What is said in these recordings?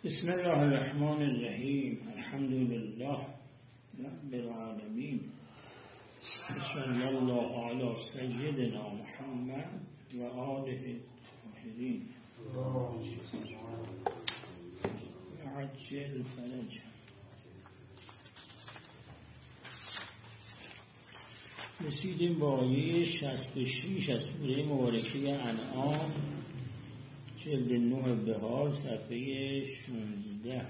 بسم الله الرحمن الرحیم. الحمد لله رب العالمین. صلی الله علی سیدنا محمد و آله الطاهرین. عجل فرج. رسیدیم با آیه 66 از سوره مبارکه انعام، جلد 9 بهار، صفحه 16.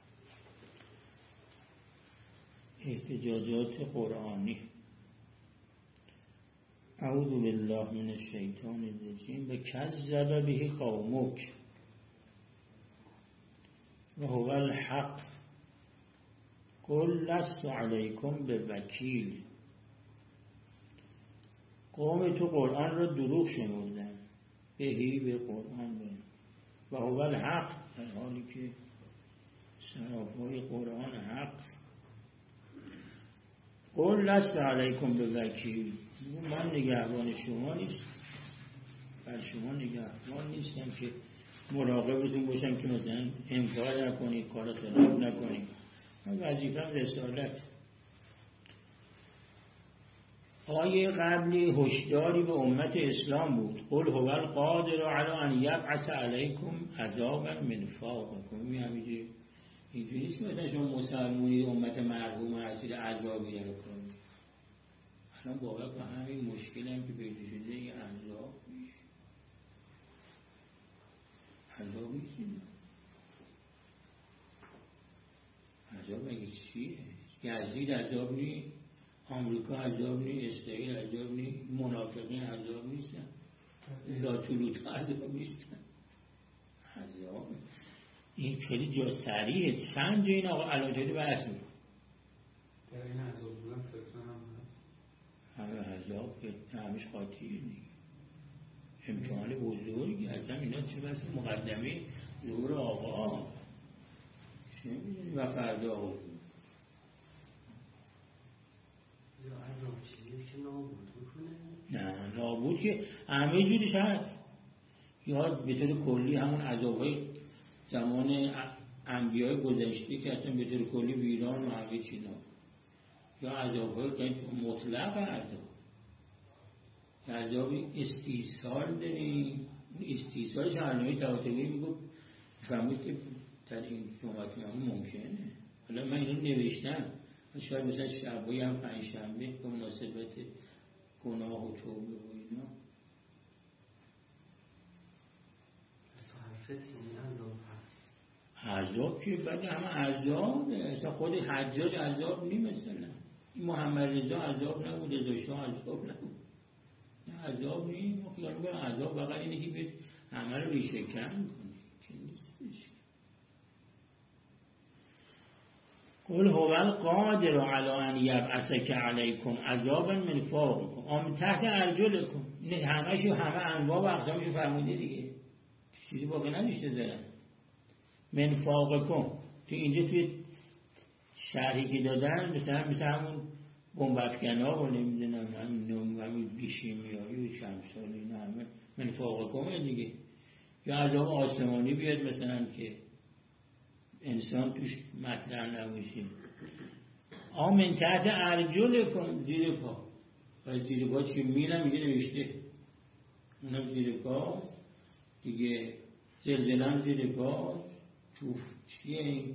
احتجاجات قرآنی. اعوذ بالله من الشیطان الرجیم. کذب به قومک و هو الحق قل لست علیکم بوکیل. قوم تو قرآن را دروغ شمردن، بهی به قرآن و هو الحق، در حالی که سرافای قرآن حق. قل لست علیکم بوکیل، من نگهبان شما نیست، بر شما نگهبان نیستم که مراقبتون باشم که مثلا انکار نکنید، کار خلاف نکنید. من وظیفه‌ام رسالت. آیه قبلی هشداری به امت اسلام بود. قل هو القادر علی ان یبعث علیکم عذابا من فوقکم. اینجوری نیست که مثلا شما مسلمانی امت مرحوم هستید عذابی رو کنید. الان باور کن همین مشکل هم که پیدا شده، این عذابی عذاب مگه چیه؟ یزید عذاب نیست، آمریکا عذاب نیست، اسرائیل عذاب نیست، منافقین عذاب نیستن، لاتولوت عذاب نیستن. عذاب این خیلی جا سریعه. چند جا این آقا علاجاتی بحث میکن. در این عذاب بودن فتنه هم هست. همه عذاب همش خاطیه دیگه. امتحان بزرگی اصلا اینا چه بس مقدمه ظهور آقا چه میدونی و فردا آقا عذاب چیزی که نابود بکنه؟ نه نابود که همه جوریش هست. یا به طور کلی همون عذابهای زمان انبیای گذشته که اصلا به طور کلی ویران و همه چینا، یا عذابهای که مطلق عذابی استیصال داریم. استیصالش علمه تواتبی میگفت فهمید که در این جمعات ممکنه. حالا من اینو نوشتم، شاید مثلا شبایی هم پنجشنبه به مناسبت گناه و توبه و اینا. صحفت این عذاب هست. عذاب که بعد همه عذاب، اصلا خود حجاج عذاب نیم. مثلا محمد رضا عذاب نبود، رضا شاه عذاب نبود. عذاب نیم. ما خیال میکنم عذاب فقط اینه که به همه رو ریشه کن کنی که نیستش. قل هو القادر علی ان یبعثک علیکم عذابا من فوقکم او من تحت ارجلکم. این همه انواع و اقسامشو فرموده دیگه، چیزی باقی نداشته زدن. من فوقکم تو اینجا توی شرحی که دادن مثل همون بمب افکن‌ها و نمیدونم همین بیشیمیایی و شمسالی، اینا همه من فوقکم دیگه. یا عذاب آسمانی بیاد مثلا که انسان توش مطرح نباشه. من تحت ارجلکم، زیر پا. و زیر پا چی میرم میگه نوشته اونم زیر پا دیگه. زلزلم زیر پا. توف چیه این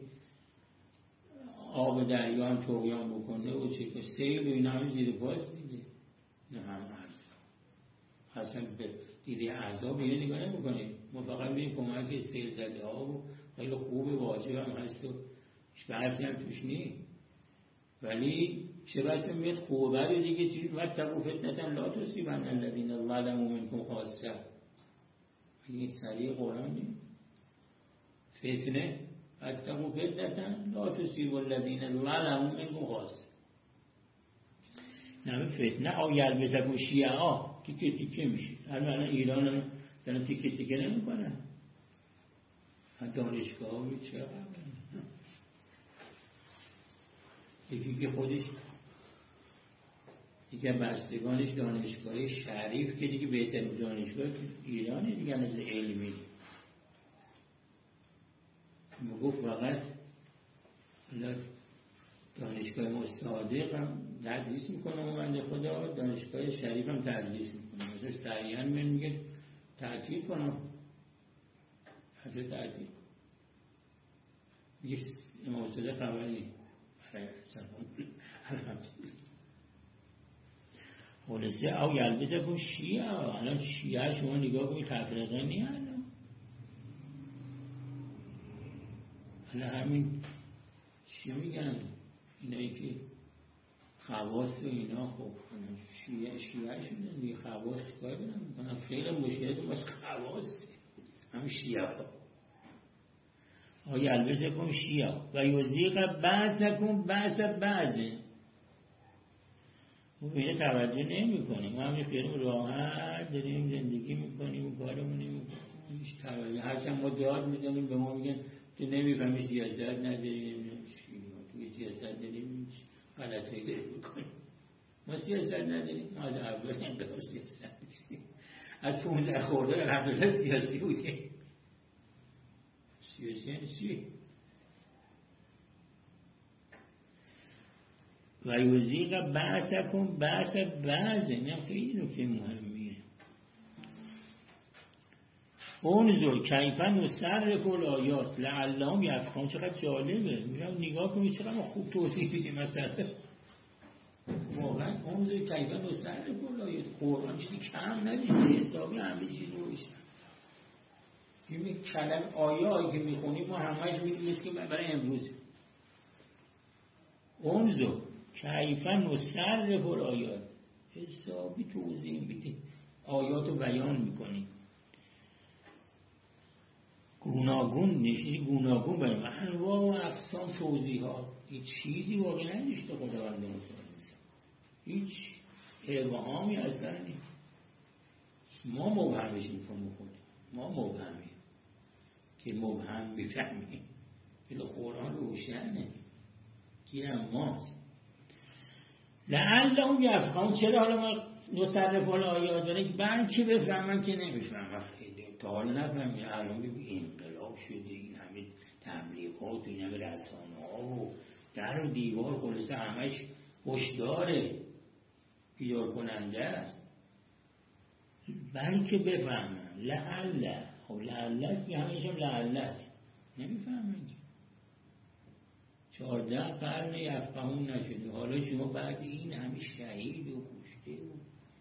آب دریا هم طغیان بکنه و چه که سیل و این همه زیر پاست دیگه. نه همه اصلا به دیده عذاب اینه نگاه نمی کنید. ما فقط بینیم کمک سیل زده ها و خیلی خوب واجب هم هست و بحثی هم توش نی. ولی چه بحثی میاد خوبه رو دیگه چیز واتقوا فتنة لا تصیبن الذین ظلموا منکم خاصة. این سریع قرآن نی. فتنه واتقوا فتنة لا تصیب الذین ظلموا منکم خاصة. نمه فتنه او یلبسکم شیعا تیکه تیکه میشه. الان ایران هم دارن تیکه تیکه نمی کنن. دانشگاه رو چه قبل یکی که خودش یکی بستگانش دانشگاه شریف که دیگه بهترین دانشگاه ایرانه دیگه، از علمی گفت فقط دانشگاه مستعادق هم تدریس میکنه و بنده خدا دانشگاه شریف هم تدریس میکنه. مثلا سریعا میگه تعطیل کنم، حتی تعطیل کن. میگه امام صادق خبری خلاصه او یلبسه کن شیعه. الان شیعه شما نگاه کنید تفرقه نیه. الان همین چی میگن اینایی که خواص و اینا، خب شیعه شدن دیگه، خواص کار نمیکنن. خیلی مشکلات باز خواص هم شیعه ها. آیا البته کن شیعه و یوزیق بعضکم بعضه ما به اینه توجه نمی کنیم. ما همین خیلی راحت داریم زندگی میکنیم و کارمونی میکنیم، هیچ توجه. هرچند ما داد میزنیم به ما میگن تو نمیفهمی سیاست نداریم، توی سیاست داریم غلطایی داریم میکنیم. ما سیاست نداریم، ما از اول انقلاب سیاست داشتیم، از 15 خرداد الحمدلله سیاسی بودیم. سیاسی یعنی چی؟ و یوزیق بعضکم بعضه. این خیلی نکته مهمیه. انظر کیف نصرف الآیات لعلهم یفقهون. چقدر جالبه. میگم نگاه کنید چقدر خوب توضیح میدیم. مثلا واقعا انظر کیف نصرف الآیات، قرآن چیزی کم ندیده، حسابی همه چیز روش. این کلمه آیه‌ای که میخونیم ما همش میدونیم که برای امروز. انظر کیف نصرف الآیات، حسابی توضیح میدیم، آیات رو بیان میکنیم گوناگون، نشیدی گوناگون بریم انواع و اقسام توضیحات. هیچ چیزی واقعی نداشته خداوند متعال، هیچ ابهامی اصلا نیست. ما مبهمش میکنیم خودیم، ما مبهمیم که مبهم میفهمیم. که قرآن روشنه، گیرم ماست. لعلهم یفقهون. چرا حالا ما نصرف الآیات داره که بلکه بفهمن که نمیفهمن. تا حالا نفهمید، الان ببین انقلاب شده، این همه تبلیغات، این همه رسانه‌ها و در و دیوار، خلاصه همش هشداره، بیدار کننده است. بلکه بفهمن. لعل، خب لعل است که همیشه لعل است، نمیفهمن. 14 قرن یفقهون نشده، حالا شما بعد این همه شهید و کشته و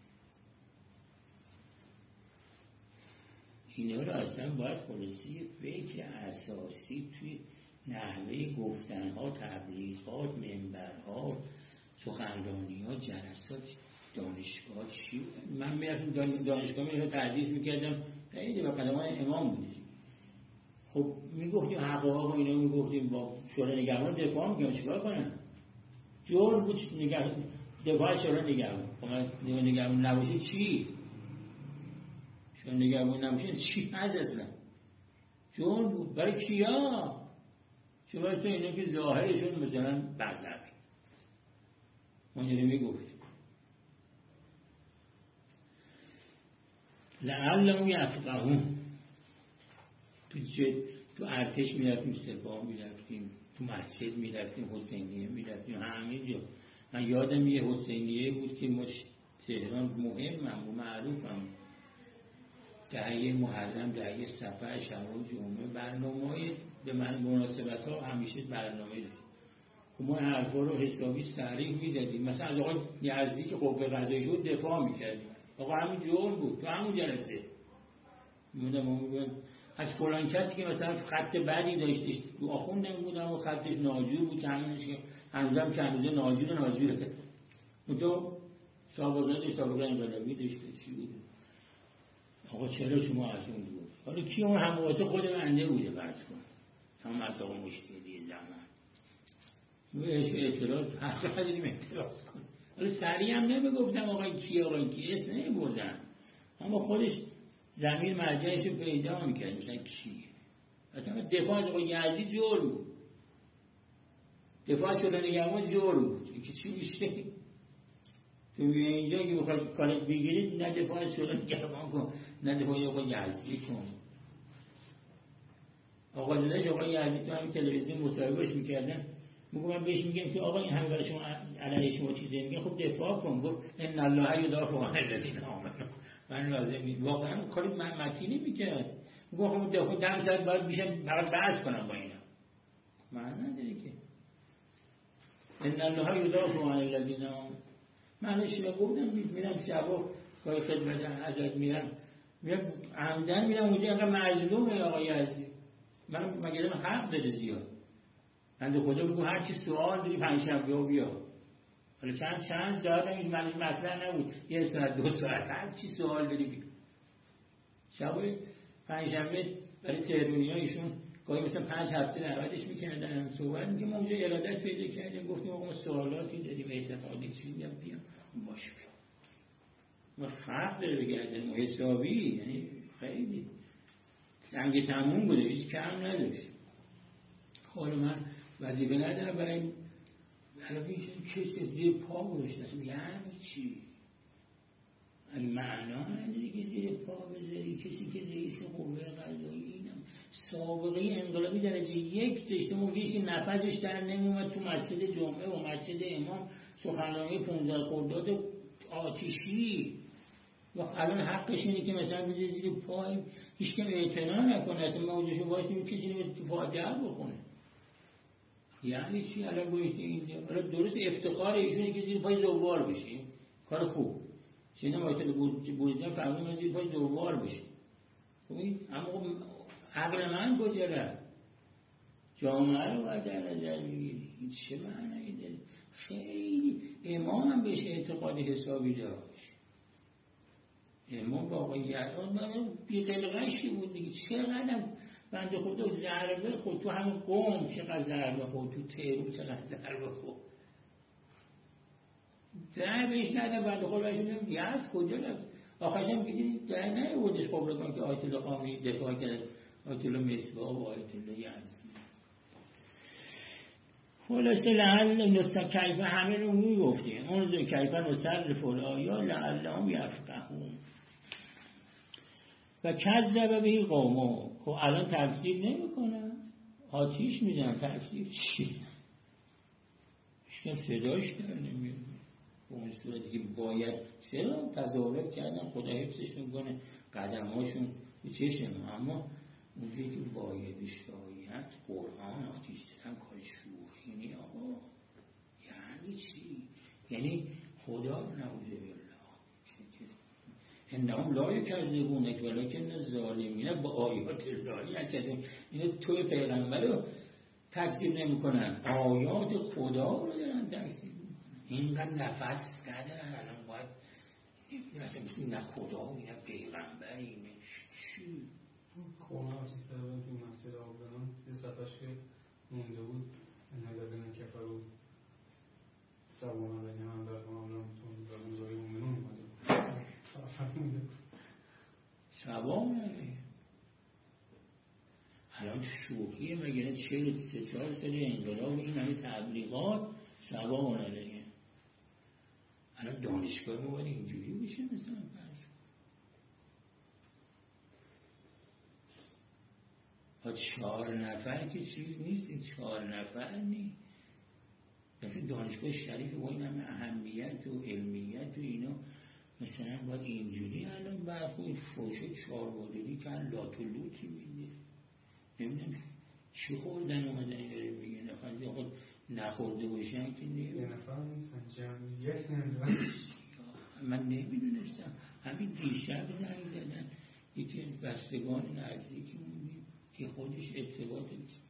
اینا رو اصلا باید خلاصی فکر اساسی توی نحوه گفتنها، تبلیغات، منبرها، سخنرانی‌ها، جلسات دانشگاه چی. من میرفتم دانشگاه میرفتم تدریس میکردم، خیلی با قدمان امام بودیم. خب میگفتیم حقایق و اینا میگفتیم، با شورای نگهبان دفاع میکنم، چیکار کنم؟ جور بود دفاع شورای نگهبان. خب من نگهبان نباشه چی؟ شورای نگهبان نباشه چی هست اصلا؟ جور بود. برای کیا؟ چون برای تو اینا که ظاهرشون مثلا بزرگی ما اینو میگفتیم. لعلهم یفقهون. تو ارتش میرفتیم، سپاه میرفتیم، تو مسجد میرفتیم، حسینیه میرفتیم، همه جا. من یادم یه حسینیه بود که تهران مهمم و معروفم، دهه محرم، دهه صفر، شوال، جمعه، برنامه‌های به من مناسبت ها همیشه برنامه داشت. خب ما حرفا رو حسابی صریح میزدیم. مثلا از آقای یزدی که قوه قضاییه شد دفاع میکردیم. آقا همین جور بود تو همون جلسه. میگم از فلان کسی که مثلا خط بدی داشتش، تو آخوند نمیبودم و خطش ناجور بود، که همینش که هنوزم که هنوزه ناجوره. تو سابقه انقلابی داشته چی بود؟ آقا چرا شما از اون بود؟ حالا کی اون همواسه خود بنده بوده فرض کن، هم از آقا مشکلی زمان بهش اعتراض حق داریم اعتراض کن. حالا سریع هم نمیگفتم آقای کی اسم نمیبردم، اما خودش زمین مرجعش رو پیدا میکرد. مثلا کیه؟ مثلا دفاع از آقای یزدی جور بود، دفاع شورای نگهبان جور بود. این که چی میشه؟ تو اینجا که بخواید کارت بگیرید، نه دفاع از شورای نگهبان کن، نه دفاع از آقای یزدی کن. آقا زدهش آقای یزدی تو همین تلویزیون مصاحبهش میکردن، میگم من بهش میگم که آقا این همه برای شما علیه شما چیزی میگه، خب دفاع کن. گفت ان الله یدافع عن الذین آمنوا. من لازم واقعا کاری متینی میکرد. میگم خب دفاع دم ساعت بعد میشم فقط بحث کنم با اینا، معنی نداره که ان الله یدافع عن الذین آمنوا. من اشتباه گفتم، میرم شبا کار خدمت حضرت میرم عمدن میرم اونجا، اینقدر مظلومه آقای یزدی. من مگه من حق داره زیاد؟ بنده خدا بگو هر چی سوال داری پنجشنبه بیا. حالا چند ساعت هم منش مطرح نبود، 1 ساعت 2 ساعت هر چی سوال داری بیا. شبای پنجشنبه برای تهرونی‌ها ایشون گاهی مثلا 5 هفته دعوتش می‌کردن، صحبت می‌کردیم، ما اونجا ارادت پیدا کردیم، گفتیم آقا ما سوالاتی داریم اعتقادی چیزی میام بیا باشه بیا. ما فرق داره بگردیم حسابی، یعنی خیلی سنگ تموم بوده، هیچ کم نداشت. حالا من وظیفه ندارم برای علاوه کسی زیر پا گذاشته، یعنی چی؟ این معنا نداره که زیر پا بذاری کسی که رئیس قوه قضاییه، اینم سابقه انقلابی درجه 1 داشته، موقعی که نفسش در نمیومد تو مسجد جمعه و مسجد امام سخنرانی 15 خرداد آتشی. و الان حقش اینه که مثلا بذاری زیر پای هیچ کم اعتنا نکنه، اصلا موجودشو باشیم کسی نمیشه تو فاتحه بخونه. یعنی چی؟ الان گوشتی اینجا الان درست افتخار ایشونه که زیر پای زوار بشه، کار خوب چیزی نمایتل بودن فهمیم از زیر پای زوار بشه. اما عقل من کجا رفت؟ جامعه رو باید در نظر بگیری. این چه معنی داره؟ خیلی امام هم بهش اعتقاد حسابی داشت. امام با آقای یعقوب بی قلقشی بود دیگه. چقدر بنده خدا ضربه خود تو همون قوم، چقدر ضربه خود تو تهران، چقدر ضربه خود ضربهش ندن. بنده خدا بهش میگم یز کجا رفت؟ آخرش هم دیدید در نیاوردش خبرگان که آیت الله خامنه‌ای دفاع کرد از آیت الله مصباح و آیت الله یزدی. خلاصه لعل نستکیف همه رو میگفتیم اون زو کیف نصرف الآیا لعلهم یفقهون و کذب به قومه. خب الان تفسیر نمیکنن، آتیش میزنن، تفسیر چی؟ صداش در نمیاد. به اون صورتی که باید چرا تظاهرات کردن، خدا حفظش میکنه قدمهاشون به چشم، اما اونجایی که باید شاید قرآن آتیش زدن کار شوخی نی آقا. یعنی چی؟ یعنی خدا نعوذ بالله انهم لا یکذبونک ولکن الظالمین بآیات الله یجحدون. اینو توی پیغمبر رو تکذیب نمیکنن، آیات خدا رو دارن تکذیب میکنن. اینقدر نفس ندارن الان باید مثلا مثل نه خدا و نه پیغمبر اینه چی؟ قرآن آتیش دارن تو مسجد آبادان یه صفحش که مونده بود ندادن کفر بود سوانه بگه من در معاملان تو در مزاری مومنون اومده سوام نمیه. الان شوخیه مگه 43 سال انقلاب این همه تبلیغات سوام نمیه. الان دانشگاه ما باید اینجوری بشه مثلا با 4 نفر که چیز نیست، این 4 نفر نیست. مثل دانشگاه شریف با این همه اهمیت و علمیت و اینا مثلا باید اینجوری الان برخوی فوشه 4 بودی که لات و لوتی میده. نمیدونم چی خوردن اومدن این داره میگه نخواهد خود نخورده باشن که یه نفر نیستن جمعیت نمیدونم. من نمیدونستم. همین دیشب زنگ زدن یکی بستگان نزدیکی موندیم که خودش ارتباط نیست.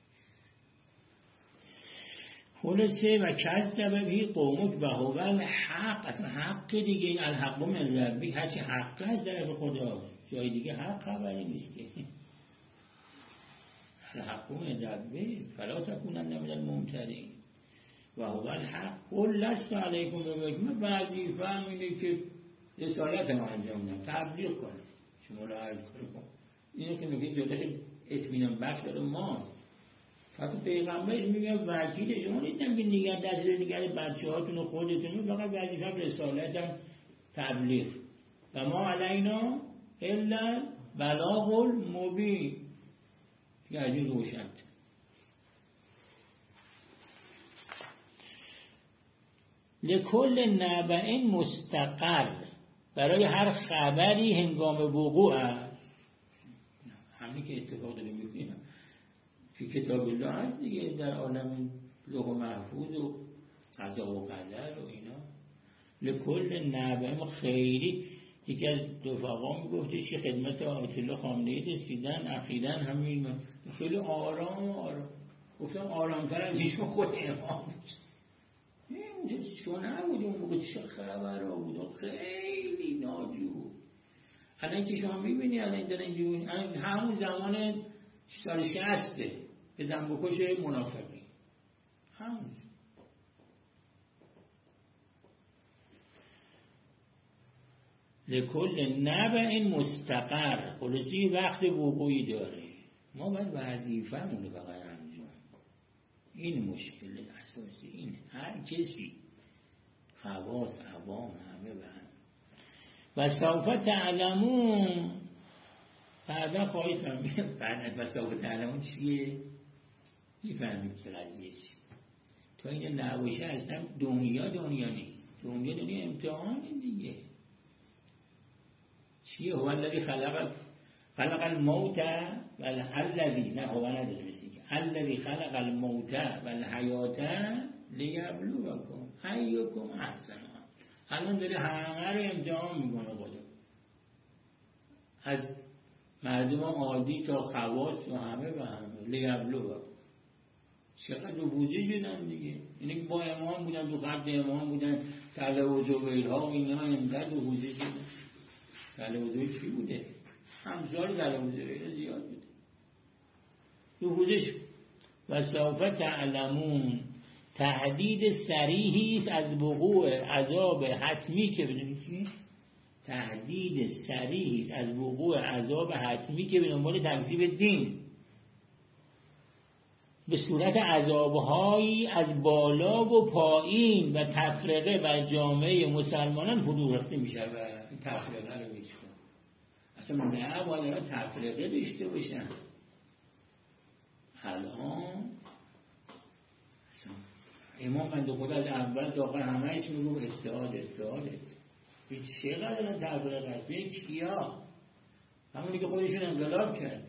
خلاصه و کذب به قومک و هو الحق. اصلا حق دیگه این الحق من ربی، هرچی حق هست در خدا، جای دیگه حق خبری نیست که الحق من ربی فلا تکونن من الممترین و هو الحق قل لست علیکم بوکیل. وظیفه‌ام اینه که رسالت ما انجام بدم، تبلیغ کنم، شما را عرض کنم. اینو که میگه جلوی اطمینان بخش داره ماست. فقط پیغمبرش میگه وکیل شما نیستم که نگه دست نگه بچه‌هاتون و خودتون، فقط وظیفه رسالتم تبلیغ و ما علینا الا بلاغ المبین. یعنی روشن. لکل نبأ مستقر، برای هر خبری هنگام وقوع است. همین که اتفاق داره میبینم که کتاب الله هست دیگه، در عالم لوح محفوظ و قضا و قدر و اینا. لکل نبأ خیری، یکی از رفقا میگفتش که خدمت آیت الله خامنه‌ای رسیدن، اخیراً همین خیلی آرام گفتم آرامتر از ایشون خود امام بود. اونجا چون نبود اون موقع چه خبرها بود، خیلی ناجور. الان که شما میبینی الان دارن همون زمان سال 60 به زنبکش منافقین همون. لکل نبأ مستقر، خلاصی وقت وقوعی داره. ما باید وظیفه‌مون رو فقط انجام. این مشکل اساسی اینه. هر کسی خواص عوام همه به هم. و سوف تعلمون، بعدا خواهید فهمید. بعد و سوف تعلمون چیه؟ میفهمید که قضیه چیه. تا این نباشه اصلا دنیا نیست. دنیا امتحان دیگه. چیه؟ هو الذی خلق الموت والحیات، نه هو نداره مثل که الذی خلق الموت والحیات لیبلوکم ایکم احسن عملا. الان داره همه رو امتحان میکنه خدا، از مردم عادی تا خواص و همه و همه. لیبلوکم چقدر نفوذی شدن دیگه. اینه که با امام بودن، تو خط امام بودن، طلب و زبیرها و اینا اینقدر نفوذی شدن. طلب و زبیر چی بوده؟ همسال طلب و زبیر زیاد بوده، نفوذش. و سوف تعلمون، تهدید صریحی است از وقوع عذاب حتمی که بدونید چی؟ تهدید صریحی است از وقوع عذاب حتمی که به دنبال تکذیب دین به صورت عذابهایی از بالا و پایین و تفرقه بر جامعه مسلمانان فرو رفته می شود. این تفرقه رو می‌کنه. اصلا نه باید تفرقه داشته باشن. الان امام بنده خدا از اول تا آخر همه‌اش میگو اجتهاد. به چقدر تفرقه است؟ به کیا؟ همونی که خودشون انقلاب کرد.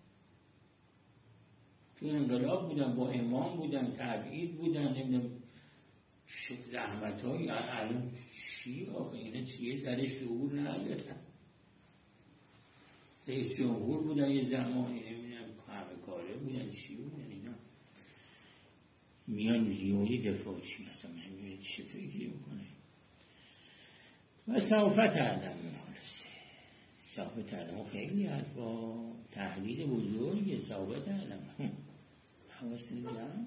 تو انقلاب بودن، با امام بودن، تبعید بودن، نمیدونم زحمت‌های. الان چی آخه اینا چیه؟ سر شعور ندارن. رئیس جمهور بودن یه زمانی، نمیدونم همه کاره بودن، چی بودن اینا. میان زیادی دفاع چی مثلا نمیدونم چه فکری بکنه. و سوف تعلمون، سوف تعلمون خیلی حرفا تحلیل بزرگه. سوف تعلمون حواستون جمع.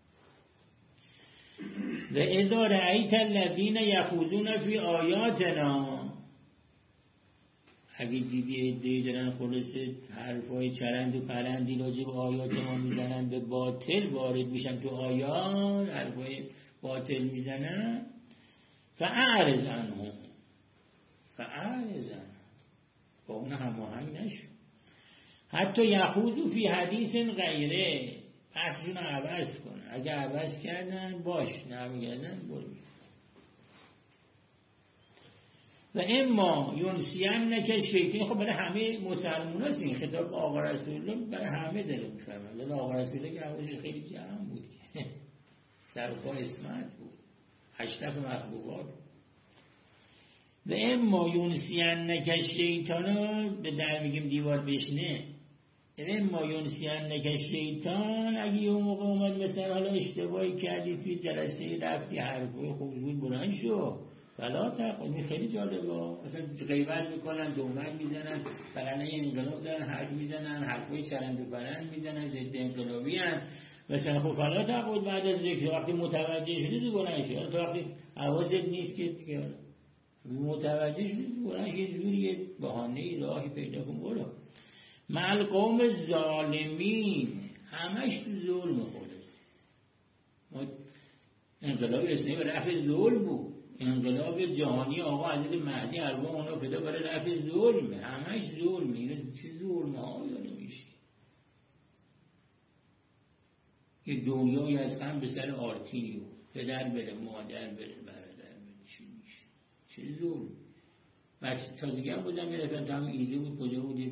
و اذا رأیت الذین یخوضون فی آیاتنا، اگه دیدی ادعی دارن خلاصه حرفای چرند و پرندی راجع به آیات ما میزنن، به باطل وارد میشن تو آیات، حرفای باطل میزنن، فاعرض عنهم، با اون هماهنگ نشو. حتی یخوضوا فی حدیث غیره، بحثشون عوض کن. اگه عوض کردن باش، نمیگردن برو. و اما ینسینک شیطان، خب برای همه مسلمان هست این خطاب. آقا رسول الله برای همه داره میفرمه. ولی آقا رسول الله که حواشش خیلی جمع بود، سرپا اسمت بود، اشرف مخلوقات. و اما ینسینک شیطان، به در میگیم دیوار بشنه. اما ینسینک شیطان، اگه یه موقع اومد مثلا حالا اشتباهی کردی توی جلسه رفتی حرفای خوب بود بلند شو، فلا تقل. خیلی جالبه، مثلا غیبت میکنن، تهمت میزنن، برای انقلاب دارن حرف میزنن، حرفای چرند و پرند میزنن، ضد انقلابی ان مثلا. خب فلا تقل بعد از ذکر، وقتی متوجه شدی تو بلند شو. تا وقتی حواست نیست که دیگه متوجه شدی تو بلند شو، یه جوری بهانه‌ای راهی پیدا کن برو. مع القوم ظالمین، همش تو ظلم خودت. انقلاب اسلامی به رفع ظلم بود. انقلاب جهانی آقا حضرت مهدی ارواح اونا فدا برای رفع ظلم، همش ظلم. اینا چه ظلم ها داره میشه؟ یه دنیایی از غم به سر آرتینیو، پدر بره، مادر بره، برادر بره، چی میشه؟ چه ظلم. بچه تازگی هم بودم یه دفعه هم ایزی بود، کجا بودید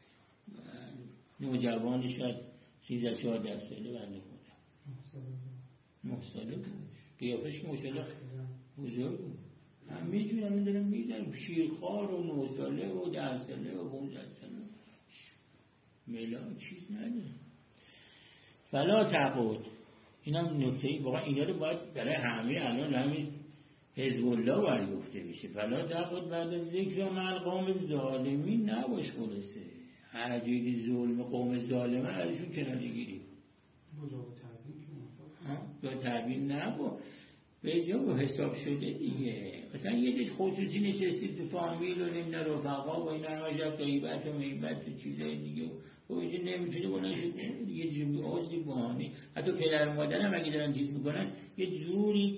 نوجوانی شاید 13-14 ساله بنده خودم 9 ساله بود، قیافش که مشالله بزرگ بود، همه جور همه دارم میدن شیرخوار و 9 ساله و 10 ساله و 15 ساله ملا چیز نداره. فلا تقعد، این هم نکتهی واقعا اینا رو باید برای همه الان همین حزب الله باید گفته بشه. فلا تقعد بعد از ذکر مع القوم الظالمین، نباش خلاصه هر جایی ظلم قوم ظالمه ازشون کناره گیری با تبیین نبا به جا با حساب شده دیگه. مثلا یه دیش خصوصی نشستید تو فامیل و نمیده رفقا و این همه جب غیبت و میبت و چیزای دیگه و اینجا نمیتونه بلند شد یه جوری آزی بهانه. حتی پدر مادر هم اگه دارن چیز میکنن یه جوری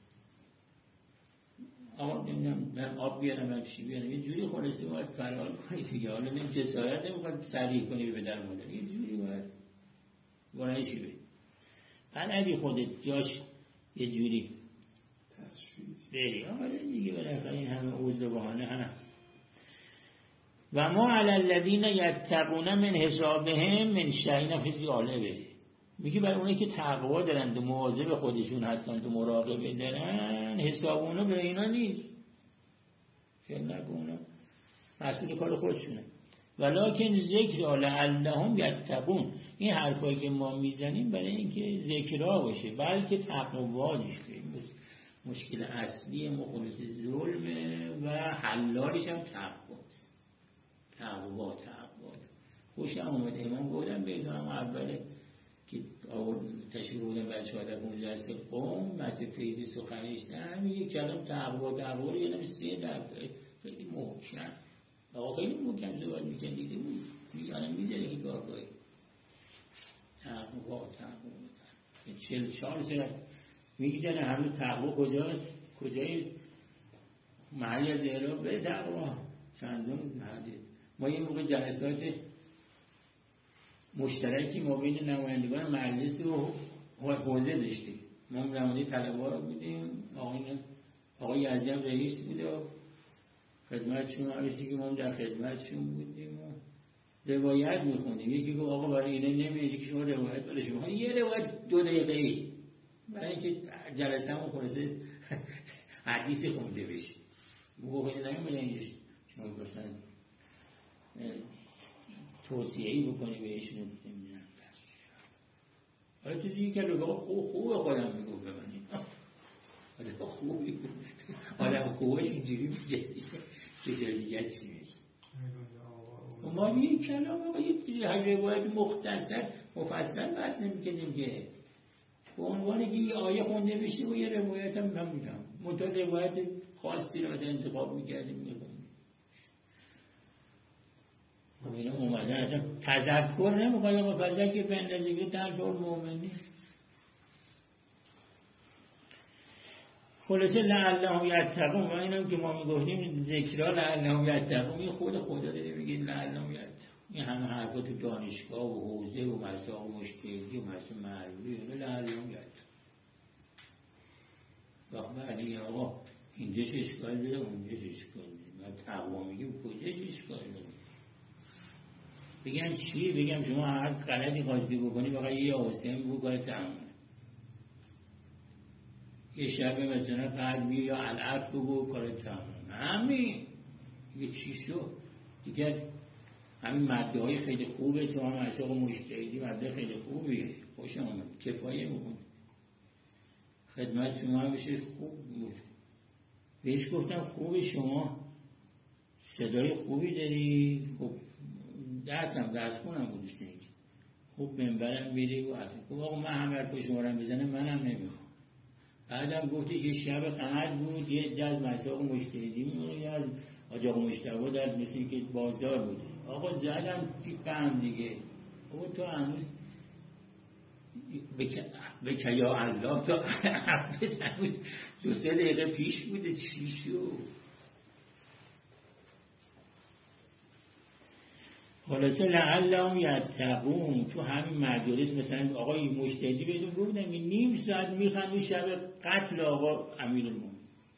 آقا نمیدونم من آب بیارم من چی بیارم یه جوری خلاصه باید فرار کنید دیگه. حالا نمی جسارت نمیخواد سریع کنی به پدر مادر، یه جوری باید بلند شی بید. بعد اگه خودت جاش یه جوری بری آره دیگه بالاخره این همه عذر بهانه هست. و ما علی الذین یتقون من حسابهم من شیء فی جالبه، میگه برای اونایی که تقوا دارن و مواظب خودشون هستن و مراقبه دارن حساب اونا به اینا نیست، خیال نکنه مسئول کار خودشونه. ولکن ذکر لعلهم یتقون، این حرفایی که ما میزنیم برای اینکه ذکرها باشه بلکه تقوا داشته. مشکل اصلی مخلص ظلمه و حلالش هم تقواست. تقوا خوشم اومد امام گفتم بگم اوله که تشریف بودم بچه ها در 15 سال قوم مسیح فیضی سخنیش نه یک کلام تقوا رو یادم 3 دفعه خیلی محکم آقا خیلی محکم زبان میکن دیده بود میگانم میذاره که گاهی تقوا 44 سال میگذاره همه تقوا کجاست کجای محلی از اعراب به تقوا چندون حدید. ما یه موقع جلسات مشترکی ما بین نمایندگان مجلس و حوزه داشتیم. ما نماینده طلبه بودیم، آقای یزدی هم رئیس بود و خدمتشون همیشه که ما در خدمتشون بودیم و روایت میخونیم. یکی گفت آقا برای اینه نمیشه که شما روایت برای شما یه روایت 2 دقیقه‌ای برای اینکه جلسه همون خلاصه حدیثی خونده بشه. موقعی نمیده اینجا شما مثلا توصیه‌ای بکنی بهشون نمیدونم حالا تو دیگه که رو خوب خودم میگفت به من آدم خوبی آدم خوبش اینجوری میگه که دیگه چی میگه ما یه کلام آقا یه روایت مختصر مفصل بحث نمیکنیم که به عنوانی که یه آیه خونده بشه و یه روایت هم میگم منطقه روایت خاصی رو مثلا انتخاب میکردیم میخونیم اینا اومدن اصلا تذکر نمیخواد آقا فذکر بندازی در دور مومنی خلاصه لعلهم یتقون. و اینم که ما میگفتیم ذکرها لعلهم یتقون این خود خدا داره میگه لعلهم یتقون. این همه حرفا تو دانشگاه و حوزه و مسائل مشکلی و مسائل معروفی اینا لعلهم یتقون. وقت بعدی آقا اینجاش اشکال داره اونجاش اشکال داره و تقوا میگیم کجاش اشکال داره بگم چی؟ بگم شما هر غلطی خواستی بکنی فقط یه حسین بگو کار تمام. یه شب مثلا قلبی یا العرف بگو کار تمام. همین دیگه چی شد؟ دیگه همین ماده های خیلی خوبه تو هم عشق مجتهدی ماده خیلی خوبیه خوشم آمد کفایه بکن خدمت شما بشه خوب بود. بهش گفتم خوبه شما صدای خوبی داری خب درس خونم بودش نیک خوب منبرم بیری و اصلا خب آقا من همه حرف شمارم بزنم منم نمیخوام. بعدم گفتش یه شب قمر بود یه جز مساق مجتهدی میمونه یه از آجاق مشتبه در مثل که بازدار بود آقا زدم فهم دیگه او تو هنوز بکه یا الله تا حفظ هنوز 2-3 دقیقه پیش بوده چی شد. خلاصه لعلهم یتقون. تو همین مجالس مثلا آقای مجتهدی بهتون گفتم این نیم ساعت میخوان شب قتل آقا امیرالمومنین،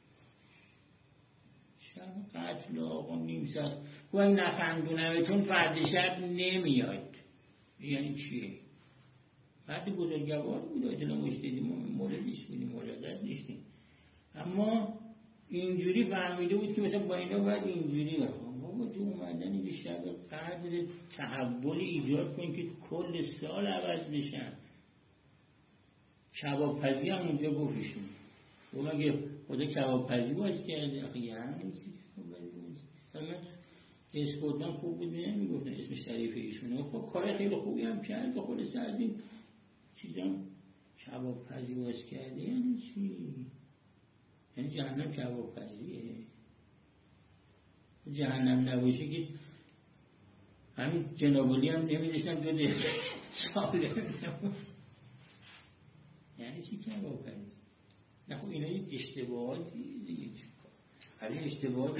شب قتل آقا نیم ساعت و این نخندونمتون فرد شب نمیاد. یعنی چیه؟ فرد بزرگوار بود آیت مجتهدی، ما موردش بودیم، مولادت نیستیم، اما اینجوری فهمیده بود که مثلا با اینا باید اینجوری بخوام. بابا تو اومدن این شب قدر تحول ایجاد کن که کل سال عوض بشن. کبابپزی هم اونجا گفتشون و مگه خدا کبابپزی باز کرده؟ آخه یعنی من اسکوتان خوب بود نمیگفتن اسم شریف ایشونه. خب کار خیلی خوبی هم کرد، خلاصه از این چیزا کبابپزی باز کرده. یعنی چی؟ یعنی جهنم کبابپزیه؟ جهنم نباشه که همین جنابالی هم نمیدشن 2 دقیقه سالم نبود. یعنی چی کبابپزی؟ نه خب اینا یک اشتباهاتی دیگه، از این اشتباهات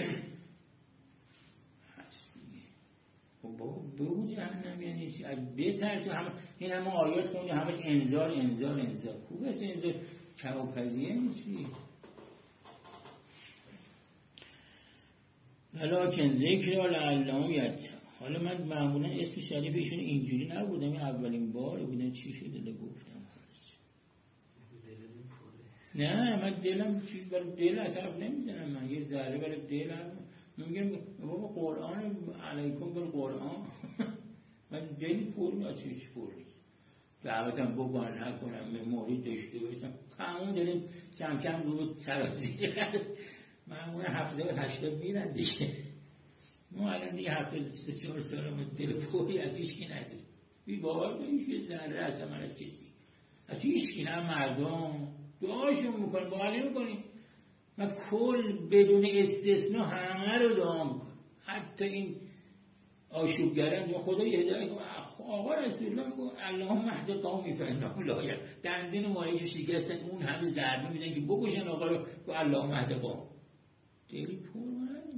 هست دیگه. خب بابا بگو جهنم یعنی چی؟ از بهتر شو این همه آیات خونده همش انذار انذار انذار. خوب است انذار، کبابپزیه یعنی چی؟ ولیکن ذکر لعلهم یتقون. حالا من معمولا اسم شریف ایشون اینجوری نبودم، این اولین بار بودم. چی شده گفتم؟ نه من دلم چیز برای دل اصلا نمیزنم، من یه ذره برای دلم میگم بابا قرآن علیکم بالقرآن. من دلی پر نیست، هیچ پر نیست. دعوتم بگن نکنم به مورد داشته باشم همون دلیم کم کم رو ترازی معمولا 70-80 میرن دیگه. ما الان دیگه 74 سالم دل پوری از هیچکی نداریم. بی باور کنید یه ذره اصلا من از کسی از هیچکی نه مردم دعاشون میکنیم باقی میکنیم. من کل بدون استثناء همه رو دعا میکنم، حتی این آشوبگران خدا یه هدایت. آقا رسول الله میگه اللهم اهد قومی فانهم لا یعلمون. دندون ماهیشو شکستن اون همه ضربه میزنن که بکشن آقا رو، گفت اللهم اهد قوم. دلی پر من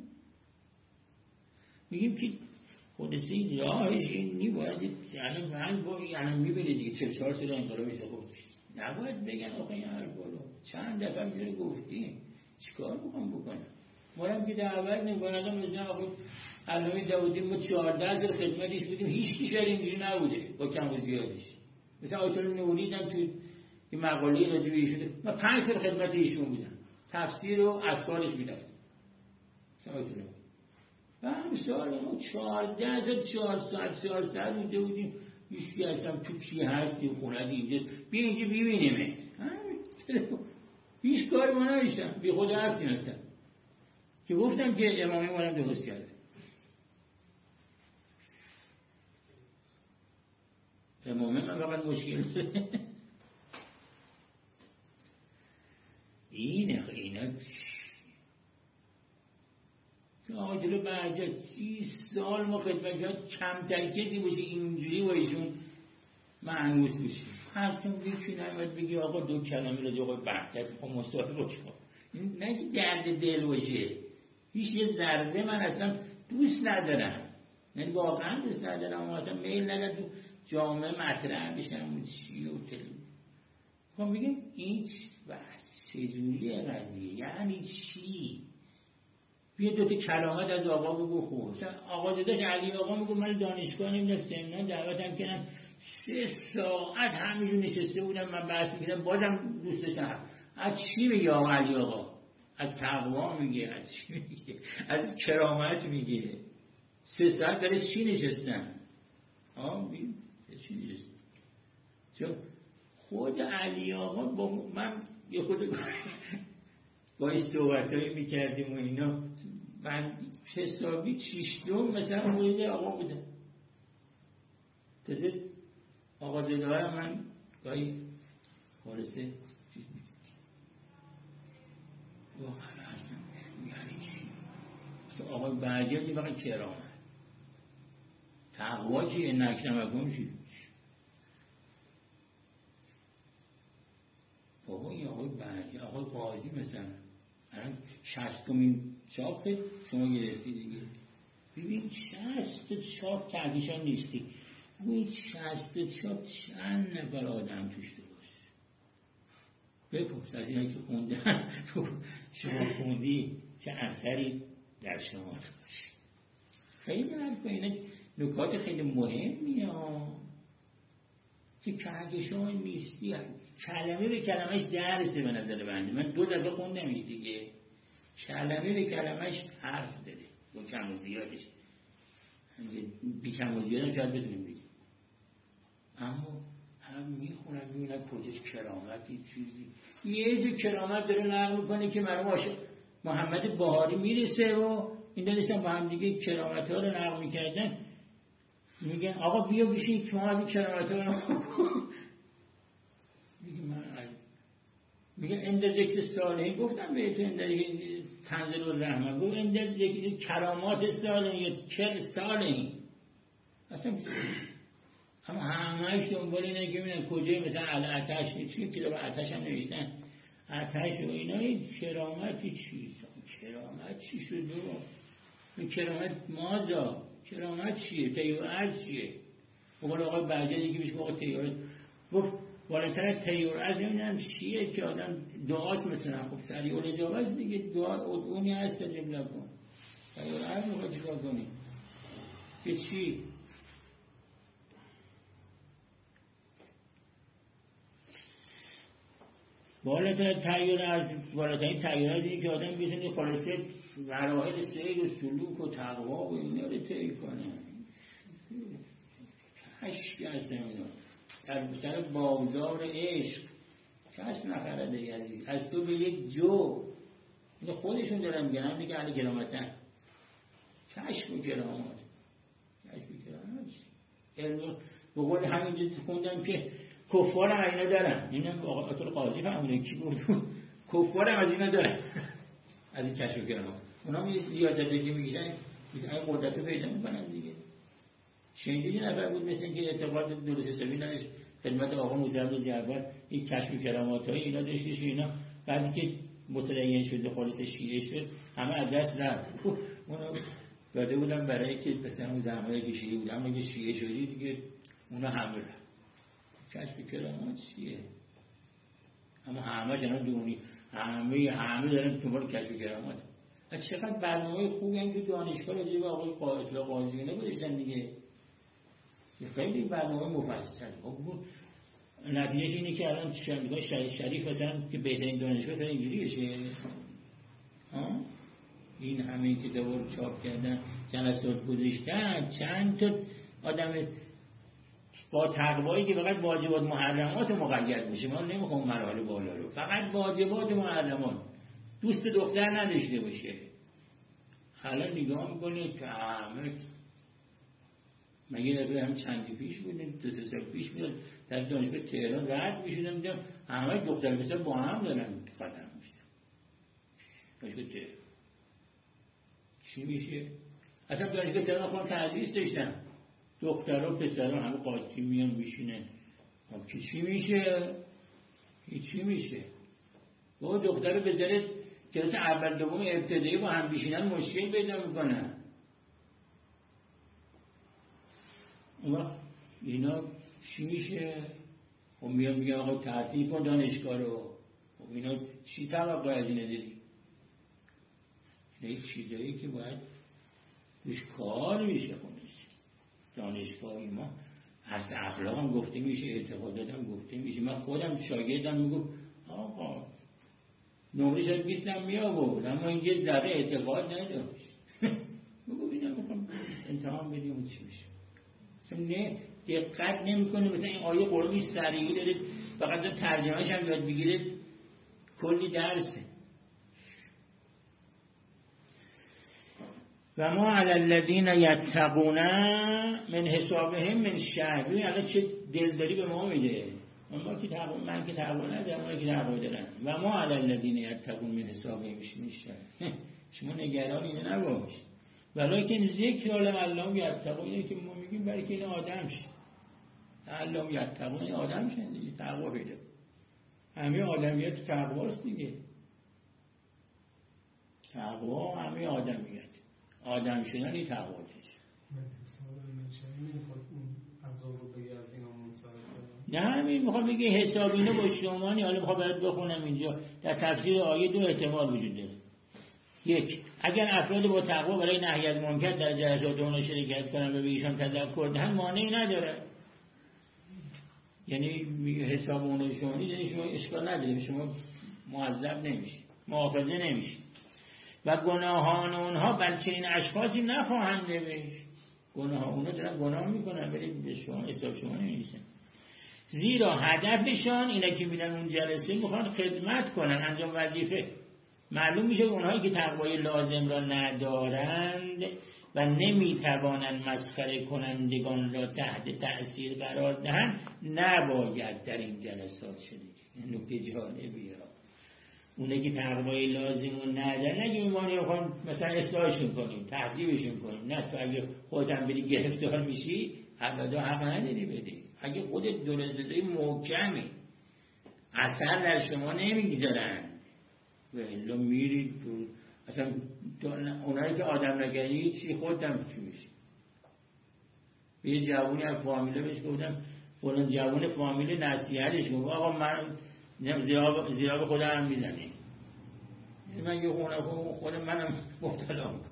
میگیم که خودش این راهش این نیباید الان با الان میبینه دیگه 44 سال انقلابش خودش نباید بگن آخه این حرفا رو چند دفعه میره گفتیم چیکار میخوام بکنم. ما هم که دعوت نمی‌کنم مثلا آقا علامه داودی ما 14 سال خدمتش بودیم، هیچ کی شاید اینجوری نبوده با کم و زیادش. مثلا آیت الله نوری هم تو این مقاله راجع به ایشون من 5 سال خدمت ایشون بودم، تفسیر رو از کارش می‌رفتم. مثلا آیت الله هم سال ما 14 ساعت اونجا بودیم، هیچ کی اصلا تو کی هستی خونه اینجاست بیا اینجا ببینیمت. هیچ کاری ما نداشتم، بی خود رفتیم اصلا که گفتم که امامی ما هم درست کرده. امامی من فقط مشکل داره اینه آقا جلو برجا 30 سال ما خدمت کرد، کمتر کسی باشه اینجوری با ایشون معنوس بشه. هستون یکی نمید بگی آقا 2 کلمه رو آقا بحثت خب مصاحبه باشه، نه که درد دل باشه. هیچ یه ذره من اصلا دوست ندارم، یعنی واقعا دوست ندارم، اما اصلا میل ندارم تو جامعه مطرح بشم چی و تلو. خب بگیم این بحث چجوریه قضیه یعنی چی؟ بیا 2 کلمات از آقا بگو. خوب مثلا آقا زداش علی آقا میگه من دانشگاه نمیدونم سمنان دعوتم کردن 3 ساعت همینجور نشسته بودم من بحث میکردم بازم دوست داشتم. از چی میگه آقا علی آقا؟ از تقوا میگه، از چی میگه؟ از کرامت میگه. 3 ساعت برای چی نشستن؟ بگیم چی نشستن؟ چون خود علی آقا با من یه خود با این صحبتایی میکردیم و اینا، من حسابی 6 مثلا مورد آقا بودم. تازه آقا زداره من گاهی خالصه چیز میکنم واقعا هستم یعنی چی؟ مثلا آقای برجردی فقط کرامت تقوا چیه؟ نکنمکن چی؟ بابا این آقای برجرد آقای قاضی مثلا الان 60مین چاپ شما گرفتی دیگه، ببین 60 چاپ تحقیشان نیستی، ببین 60 چاپ چند نفر آدم توش درست. بپرس از اینایی که خوندن شما خوندی چه اثری در شما داشت. خیلی حرف اینه نکات خیلی مهمیه که کهکشان نیستی، کلمه به کلمهش درسه به نظر بنده. من 2 دفعه خوندمش دیگه، کلمه به کلمهش حرف داره با کم و زیادش، بی کم و زیادم شاید بتونیم بگیم، اما هم میخونم میبینم کجاش کرامتی چیزی، یه جو کرامت داره نقل میکنه که مرحوم عاشق محمد بهاری میرسه و این داشتن با هم دیگه کرامت ها رو نقل میکردن، میگن آقا بیا بشین شما از این کرامت ها رو میگن اندر ذکر صالحین، گفتم بهتون اندر تنزل الرحمه، گفت اندر ذکر کرامات صالحین یا چه صالحین اصلا، اما همهش دنبال اینه که ببینن کجای مثلا الاتش چی که به آتش هم نوشتن آتش و اینا، کرامتی چی؟ کرامت چی شد؟ این کرامت مازا، کرامت چیه؟ تیورعز چیه؟ بقول آقای برجلی که میشه آقا تیورعز گفت بالاتر تیورعز نمیدونم چیه که آدم دعاست مثلا، خب سریع الاجابه دیگه، دعا اونی هست تجربه کن، تیورعز میخواد چیکار کنی؟ که چی؟ بالاترین تغییر از این که آدم بتونه خلاصه مراحل سیر و سلوک و تقوا و اینا رو طی کنه. کشکی هستم اینا در سر بازار عشق کس نخرده یزید از تو به یک جو، اینو خودشون دارن میگن، هم دیگه اهل کرامتن، کشف و کرامات، کشف و کرامات علم بقول همینجا خوندم که کفار هم اینا دارن، اینم آقای قاضی فهمیدن کی بود، کفار هم از اینا دارن از این کشف و کرامات، اونا می ریاضتگی میگیشن این قدرت رو پیدا میکنن دیگه. شنیدی نفر بود مثل اینکه اعتقاد درست حسابی نداشت خدمت آقا موسوی جعفر این کشف و کرامات های اینا داشتش، اینا بعدی که متدین شده خالص شیعه شد همه از دست رفت، اونو داده بودن برای که مثلا اون زمانی که شیعه بود، اما که شیعه شدی دیگه اونا همه رفت. کشف کرامات چیه؟ اما همه جناب دونی همه دارن دنبال کشف کرامات. چقدر برنامه خوبی هم تو دانشگاه راجع به آقای قائد و قاضی اینا گذاشتن دیگه، خیلی برنامه مفصل. نتیجهش اینه که الان شریف مثلا که بهترین دانشگاه تا اینجوری بشه، این همه کتابا رو چاپ کردن، جلسات گذاشتن، چند تا آدم با تقوایی که فقط واجبات محرمات مقید میشه، ما نمیخوام مراحل بالا رو، فقط واجبات محرمات، دوست دختر نداشته باشه. حالا نگاه میکنید که همه مگه دفعه هم چندی پیش بودیم 2-3 سال پیش بود در دانشگاه تهران رد میشدم دیدم همه دختر پسر با هم دارن قدم میشن دانشگاه تهران. چی میشه؟ اصلا دانشگاه تهران خودم تدریس داشتم، دخترها پسرها همه قاطی میان میشینن، که چی میشه؟ چی میشه؟ با دختر بذاره کلاس اول دوم ابتدایی با هم بشینن مشکل پیدا میکنن. اما اینا چی میشه؟ خب میان میگن آقا تعطیل کن دانشگاه رو. خب اینا چی توقع از اینه داری؟ اینا چیزایی که باید توش کار میشه خونش. دانشگاهی ما از اخلاق هم گفته میشه، اعتقادات هم گفته میشه. من خودم شاگردم میگم آقا نمره شاید 20 هم میآورد اما این یه ذره اعتقاد نداشت. بگو اینا میخوام امتحان بدیم چی میشه. نه دقت نمیکنه مثلا این آیه قرآنی سریعی داره فقط ترجمهش هم یاد بگیره کلی درسه. و ما علی الذین یتقون من حسابهم من شهر. ببین الان چه دلداری به ما میده. من که تقوا ندارم، اونا که تقوا دارن. و ما علی الذین یتقون من حسابهم من شهر. شما نگران اینو نباش. ولیکن ذکر لعلهم یتقون، اینه که ما میگیم برای که این آدم شه. لعلهم یتقون، این آدم شه دیگه، تقوا پیدا. همه آدمیت تقواست دیگه. تقوا همه آدمیت. آدم شدن این تقواش. نه همین میخوام بگه حسابینه با شما. حالا میخوام برات بخونم اینجا در تفسیر آیه 2 احتمال وجود داره. 1. اگر افراد با تقوا برای نهی از منکر در جلسات اونها شرکت کنن و به ایشان تذکر دهن مانعی نداره. یعنی حساب اونها شما نیست، یعنی شما اشکال نداره، شما معذب نمیشی، مؤاخذه نمیشی و گناهان اونها بر چنین اشخاصی نخواهند نوشت. گناه اونها دارن گناه میکنن ولی به شما حساب شما نمیشن. زیرا هدفشان اینه که میرن اون جلسه میخوان خدمت کنن، انجام وظیفه. معلوم میشه اونهایی که تقوای لازم را ندارند و نمیتوانند مسخره کنندگان را تحت تأثیر قرار دهند نباید در این جلسات شرکت. این نکته جالبیه. اونه که تقوای لازم رو ندارن اگه ایمانی رو مثلا اصلاحشون کنیم، تحضیبشون کنیم، نه تو اگه خودت هم بری گرفتار میشی ابدا حق نداری بدی. اگه خودت درست بذاری محکمی اثر در شما نمیگذارن و الا میرید اصلا اونایی که آدم نگری چی خودم چی میشی. یه جوونی از فامیله بهش گفتم فلان جوون فامیله نصیحتش گفت آقا من زیراب خودم هم میزنه، من یه خودم منم مبتلا میکنم.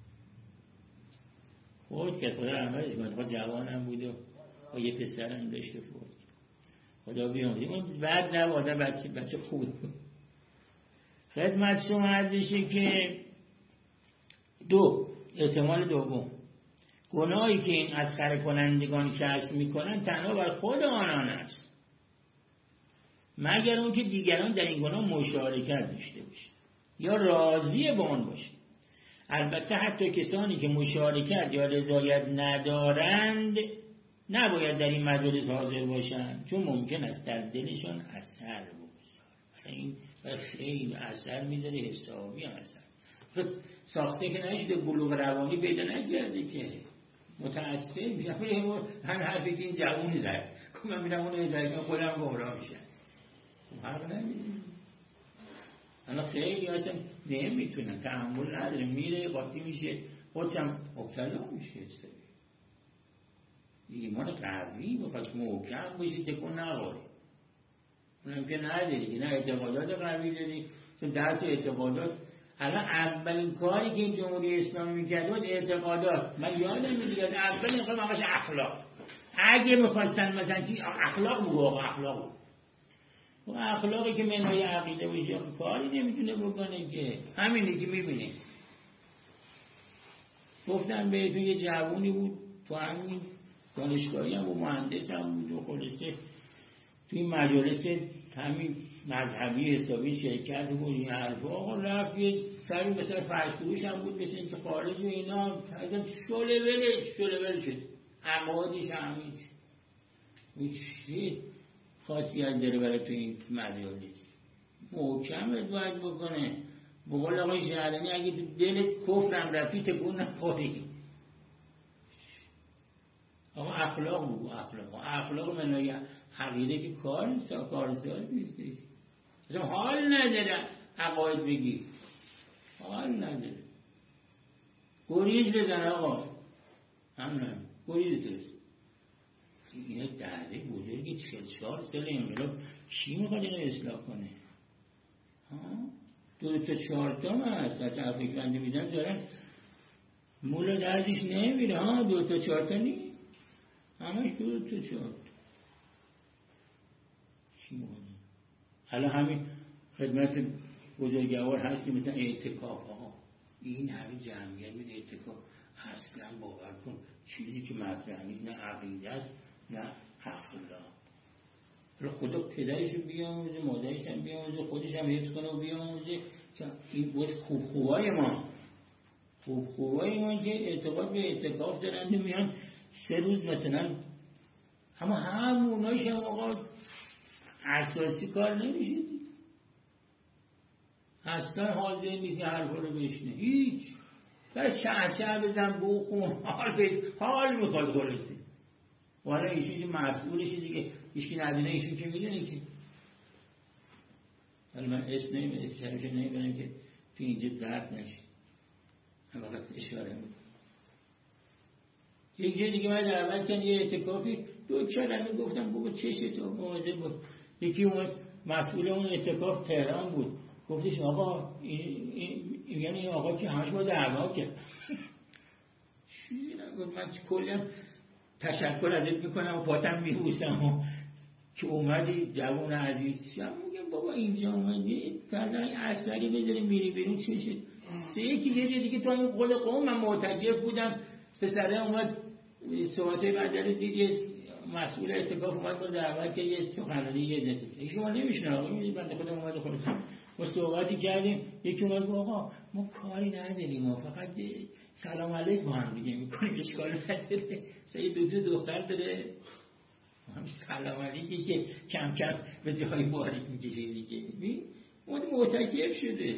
خود که خدا رحمتش کنه، خود جوانم بود و یه پسرم داشته فوت. خدا بیامرزه. اون بعد نباده بچه خوبه بود. خدمت شما عرضشه که 2 احتمال دوم گناهی که این مسخره کنندگان کسب میکنن تنها بر خود آنان است مگر اون که دیگران در این گناه مشارکت داشته باشه یا راضی به آن باشه. البته حتی کسانی که مشارکت یا رضایت ندارند نباید در این مجالس حاضر باشند، چون ممکن است در دلشان اثر بگذاره. این خیلی اثر میذاره، حسابی هم اثر ساخته که نشده، بلوغ روانی پیدا نکرده که متأثر میشه. همین حرفی که این جوون زد که من میرم اونو اداره خودم گمراه میشن. حق نداریم. الان خیلی اصلا نمیتونن، تحمل نداره، میره قاطی میشه، خودشم مبتلا میشه. ایمان قوی بخواد محکم باشی تکون نخوری. اونم که نداری که نه اعتقادات قوی داری. چون درس اعتقادات الان اولین کاری که این جمهوری اسلامی میکرد بود اعتقادات. من یادم میاد اول میخوام آقاش اخلاق. اگه میخواستن مثلا چی اخلاق بگو، اخلاق و اخلاقی که منهای عقیده باشه کاری نمیتونه بکنه که همینی که میبینی. گفتم بهتون یه جوونی بود تو همین دانشگاهی هم و مهندس هم بود و خلاصه توی مجالس همین مذهبی حسابی شرکت و این حرفا آقا رفت یه سری مثلا فرشگوش هم بود مثل اینکه خارج و اینا شله ول شد عقادش همین چی خاصیت داره برای تو این مجالس محکمت باید بکنه. بقول آقای شهرانی اگه تو دل کفرم رفتی تکون نخوری. اما اخلاق بگو، اخلاق منهای عقیده که کارساز نیستی. اصلا حال نداره عقاید بگی، حال نداره. گریز بزن آقا، همین گریز درست. اینه دهده بزرگی 44 سال انقلاب کی میخواد اینو اصلاح کنه؟ 2 تا 4 تا هست از حرفی که بنده میزن دارن مولا دردش نمیره. 2 تا 4 تا نیست، همش 2 تا 4 تا. چی میخواد؟ حالا همین خدمت بزرگوار هستی مثلا اعتکاف. این همین جمعیت میده اعتکاف اصلا باور کن چیزی که مطرح نیست، نه عقیده است نه اخلاق. خدا پدرشو بیاموزه، مادرش هم بیاموزه، خودش هم حفظ کنه و بیاموزه. این بود خوبای ما که اعتقاد به اعتکاف دارند و میان 3 روز مثلا. اما همونایش هم آقا اساسی کار نمیشه، اصلا حاضر نیست حرفا رو بشنه، هیچ. بس چه بزن بخون حال میخواد خلاصه. والا ایشون که مسئولشه دیگه، هیچکی ندونه ایشون که میدونه که. ولی من اسمش نمیبرم که تو اینجا زرد نشه. فقط اشاره میکنم. یک جای دیگه من دعوت کردن یه اعتکافی 2 کلمه گفتم بابا چشت تو مواظب باش. یکی اومد مسئول اون اعتکاف تهران بود، گفتش آقا یعنی این آقا که همش با دعوا کرد. چیزی نگفت. من کلا تشکر ازت میکنم و پاتم میبوسم و که اومدی جوان عزیز. شما میگم بابا اینجا اومدی کردن اثری بذاریم میری بیرون چشت. یکی یه جای دیگه تو این قول قوم من معتکف بودم، پسره اومد صحبتای بندر دید یه مسئول اعتکاف اومد با دعوت که یه سخنرانی یه زده شما نمیشنه آقا این بنده خودم اومد خودم ما صحبتی کردیم. یکی اومد گفت آقا ما کاری نداریم ما فقط سلام علیک با هم دیگه میکنیم اشکال نداره. سه دختر داره هم سلام علیکی که کم کم به جای باریک میکشه دیگه. اون معتکف شده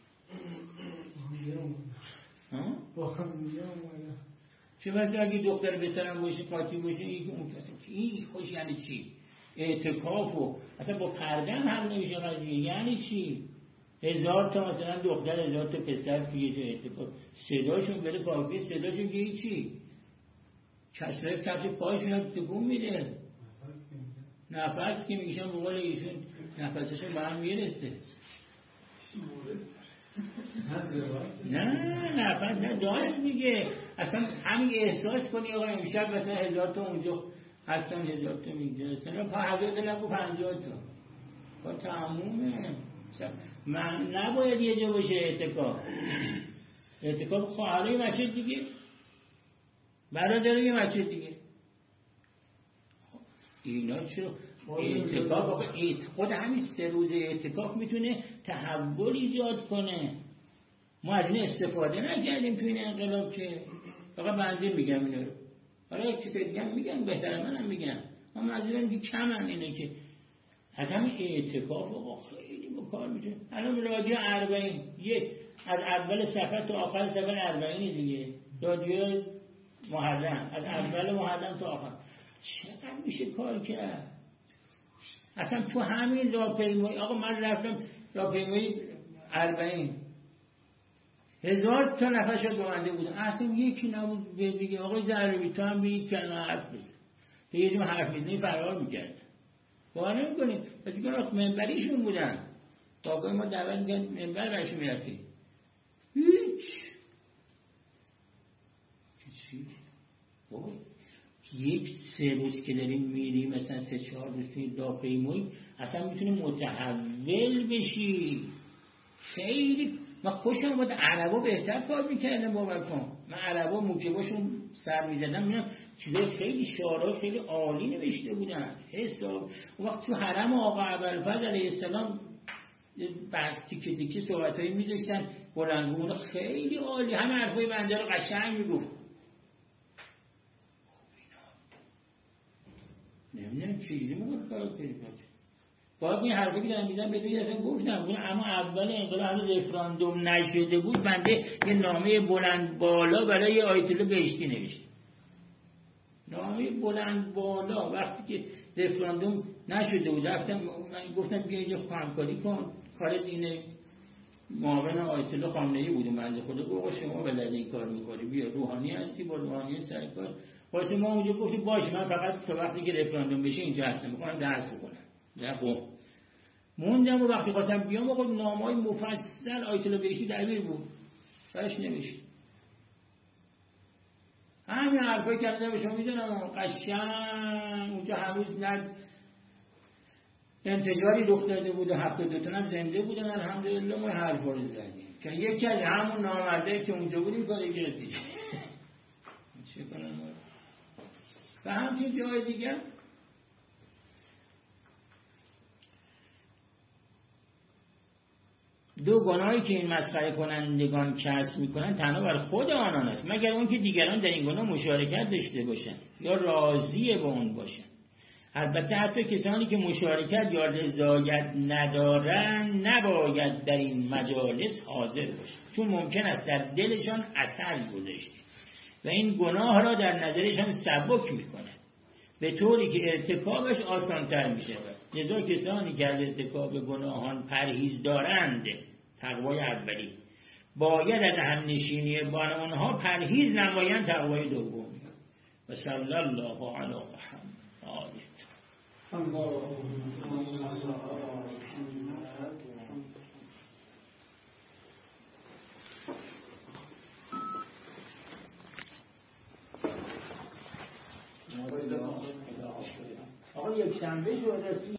با هم دیگه اومدن. چه واسه اگه دختر بسرم باشه قاطی باشه این خوش یعنی چی؟ اعتکاف و اصلا با پرده هم نمیشه قضیه. یعنی چی؟ 1000 تا مثلا دختر 1000 تا پسر توی جای اعتکاف صداشون بره کافیه، صداشون که هیچی کسره کفش پایشون هم تکون میده، نفس که میگیشن به قول ایشون نفسشون به هم میرسه. نه داشت میگه اصلا همین احساس کنی آقا امشب مثلا 1000 تا اونجا هستن 1000 تا میگه اصلا 50 تا نگو 50 تا با تمومه. من نباید یه جا باشه اعتکاف خواهرای مسجد دیگه، برادرای مسجد دیگه. اینا چرا اعتکاف خود همین 3 روز اعتکاف میتونه تحول ایجاد کنه. ما از این استفاده نکردیم تو این انقلاب که فقط بنده میگم اینا رو، حالا یک کسی دیگه میگن بهتره منم میگم، ما منظورم که کمن اینه که از همین اعتکاف آقا خیلی با کار میتونه. الان رادیو 40 از اول سفر تا آخر سفر 40 دیگه رادیو محرم از اول محرم تا آخر چقدر میشه کار کرد. اصلا تو همین راهپیمایی آقا من رفتم راهپیمایی 40 1000 تا نفر شد بمانده بودن، اصلا یکی نبود بگه آقای ضروری تو هم بگید کلمه حرف بزن. به یه جمع حرف میزنی فرار میکرد باور نمیکنید. پس که منبریشون بودن باقای ما دعوت میکرد منبر برشون میرفتیم هیچ چی بابا یک 3 روز که داریم میریم مثلا 3-4 روز توی راهپیمایی اصلا میتونه متحول بشی. خیلی من خوشم اومد عربا بهتر کار میکردن باور کن. من عربا موکباشون سر میزدم میدم چیزای خیلی شعرها خیلی عالی نوشته بودن حساب. اون وقت تو حرم آقا ابوالفضل علیه السلام بس تیکه تیکه صحبتایی میذاشتن بلندگونه خیلی عالی، همه حرفای بنده رو قشنگ میگفت. نمیدونم چیزی موقع کار کنید باید این حرفی که دارم میزن به توی دفعه گفتم اما اول انقلاب هنوز رفراندوم نشده بود بنده یه نامه بلند بالا برای آیت الله بهشتی نوشتم. نامه بلند بالا وقتی که رفراندوم نشده بود رفتم من گفتم بیا اینجا همکاری کن. کار دین معاون آیت الله خامنه‌ای بود بنده خدا گفت شما بلد این کار می‌کنی بیا روحانی هستی با روحانی سرکار واسه ما اونجا گفتیم باشه من فقط تا وقتی که رفراندوم بشه اینجا هستم می‌خوام درس بخونم. نه خب موندم و وقتی خواستم بیام آقا نامه‌های مفصل آیت الله بهشتی دبیر بود براش نوشت. همین حرفایی که الان به شما میزنم قشنگ اونجا هنوز نه انتشاری رخ داده بود و 72 تا هم زنده بودن الحمدلله ما حرفا رو زدیم که یکی از همون نامرده که اونجا بودیم کاری گرفتیم چه کنم. و همچنین جای دیگه دو گناهی که این مسخره کنندگان کسب میکنن تنها بر خود آنان است مگر اون که دیگران در این گناه مشارکت داشته باشن یا راضی به اون باشن. البته حتی کسانی که مشارکت یا رضایت ندارن نباید در این مجالس حاضر باشن چون ممکن است در دلشان اثر گذاشته و این گناه را در نظرشان سبک میکنه به طوری که ارتکابش آسانتر میشه. لذا کسانی که از ارتکاب گناهان پرهیز دارند تقوای اولی باید از همنشینی بار اونها پرهیز نمایند تقوای دوم. و صلی الله علی محمد آله. آقا یک شنبه شده